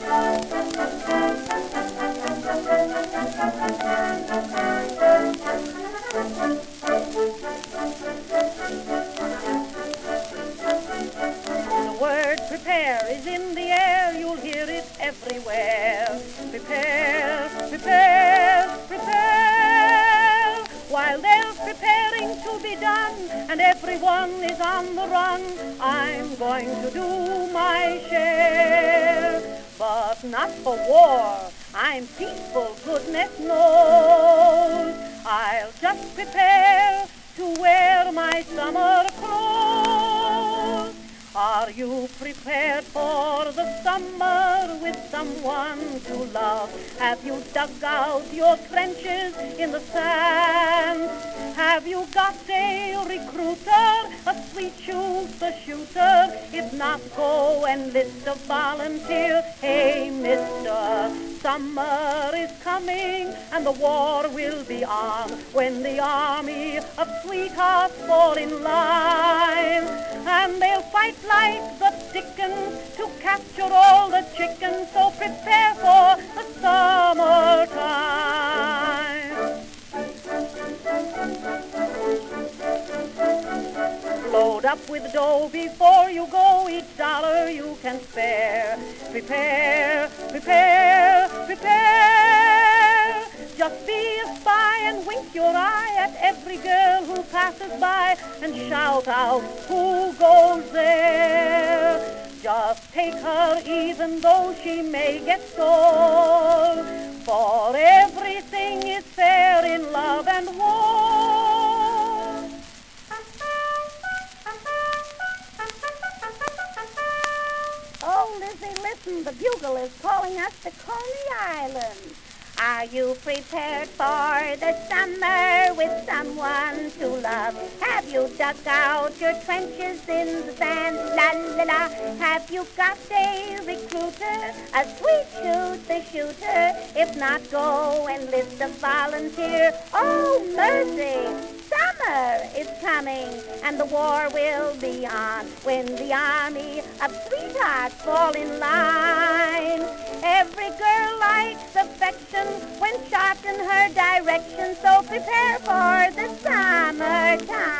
The word prepare is in the air, you'll hear it everywhere. Prepare, prepare, prepare. While they're preparing to be done and everyone is on the run, I'm going to do my share. But not for war, I'm peaceful, goodness knows. I'll just prepare to wear my summer clothes. Are you prepared for the summer with someone to love? Have you dug out your trenches in the sand? Have you got a recruiter, a sweet shooter? If not, go enlist a volunteer. Hey, mister, summer is coming and the war will be on when the army of sweethearts fall in line. And they'll fight like the dickens to capture all the chickens, so prepare for the summertime. Load up with dough before you go, each dollar you can spare. Prepare, prepare, prepare. Just be a spy and wink your eye at every girl who passes by and shout out, who goes there? Just take her even though she may get stole, for everything is fair in love and war. Oh, Lizzie, listen, the bugle is calling us to Coney Island. Are you prepared for the summer with someone to love? Have you dug out your trenches in the sand? La la la. Have you got a recruiter, a sweet shooter? If not, go enlist a volunteer. Oh, mercy! Summer is coming and the war will be on when the army of sweethearts fall in line. Every girl likes affection when shot in her direction, so prepare for the summertime.